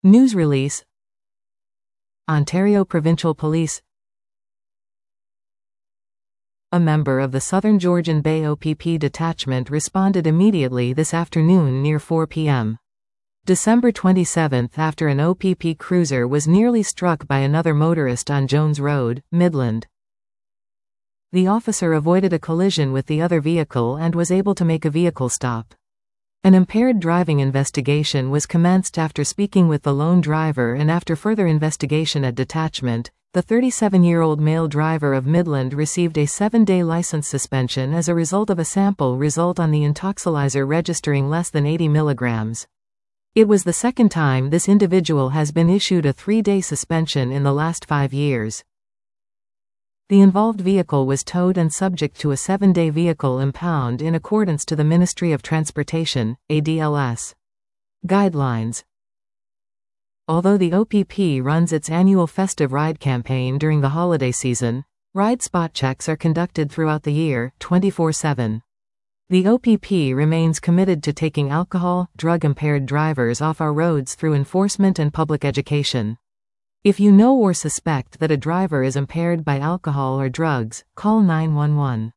News release. Ontario Provincial Police. A member of the Southern Georgian Bay OPP detachment responded immediately this afternoon near 4 p.m. December 27 after an OPP cruiser was nearly struck by another motorist on Jones Road, Midland. The officer avoided a collision with the other vehicle and was able to make a vehicle stop. An impaired driving investigation was commenced after speaking with the lone driver, and after further investigation at detachment, the 37-year-old male driver of Midland received a 7-day license suspension as a result of a sample result on the intoxilizer registering less than 80 milligrams. It was the second time this individual has been issued a 3-day suspension in the last 5 years. The involved vehicle was towed and subject to a 7-day vehicle impound in accordance to the Ministry of Transportation, ADLS, guidelines. Although the OPP runs its annual festive ride campaign during the holiday season, ride spot checks are conducted throughout the year, 24/7. The OPP remains committed to taking alcohol, drug-impaired drivers off our roads through enforcement and public education. If you know or suspect that a driver is impaired by alcohol or drugs, call 911.